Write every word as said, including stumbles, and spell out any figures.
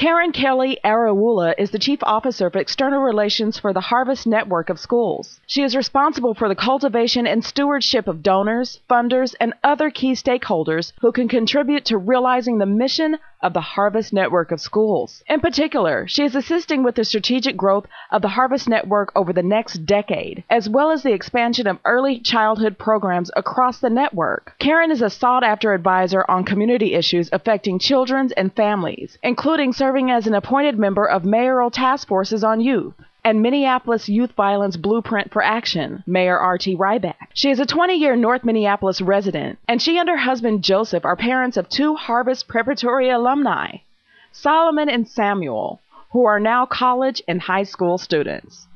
Karen Kelly Arawula is the Chief Officer of External Relations for the Harvest Network of Schools. She is responsible for the cultivation and stewardship of donors, funders, and other key stakeholders who can contribute to realizing the mission of the Harvest Network of Schools. In particular, she is assisting with the strategic growth of the Harvest Network over the next decade, as well as the expansion of early childhood programs across the network. Karen is a sought-after advisor on community issues affecting children and families, including serving as an appointed member of mayoral task forces on youth and Minneapolis Youth Violence Blueprint for Action, Mayor R T Ryback. She is a twenty-year North Minneapolis resident, and she and her husband Joseph are parents of two Harvest Preparatory alumni, Solomon and Samuel, who are now college and high school students.